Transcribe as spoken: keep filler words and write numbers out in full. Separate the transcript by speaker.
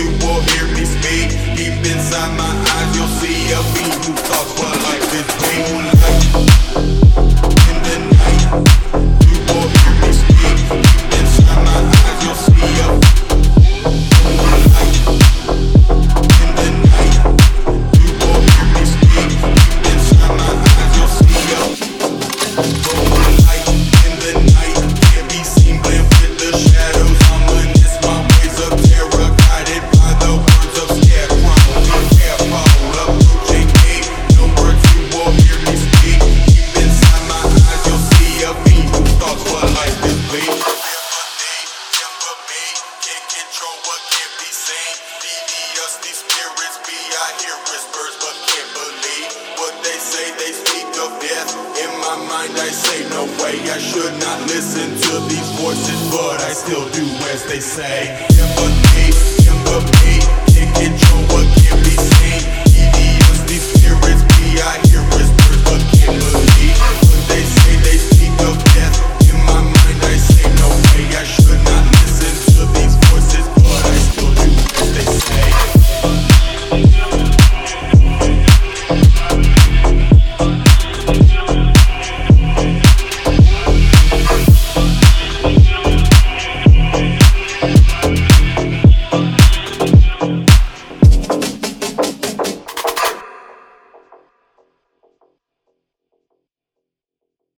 Speaker 1: you will hear me speak. Deep inside my eyes you'll see a being who thoughts what life is. Moonlight in the night, you will hear me speak. Deep inside my eyes you'll see a moonlight in the night, you will hear me speak. Deep inside my eyes you'll see a moonlight in the night. Can't be seen blend with the shadows. Ominous, my ways of terror guided by the words of scarecrow. Be careful, approaching me. No words you will hear me speak. Deep inside my eyes you'll see a being who thoughts what life is bleak. Temper me, can't control what can't be seen. Devious these spirits be, I hear whispers but can't believe what they say. They speak of death. In my mind I say no way, I should not listen to these voices, but I still do as they say. Empathy, empathy, can't control what can't be seen. Devious these spirits be, I hear whispers but can't believe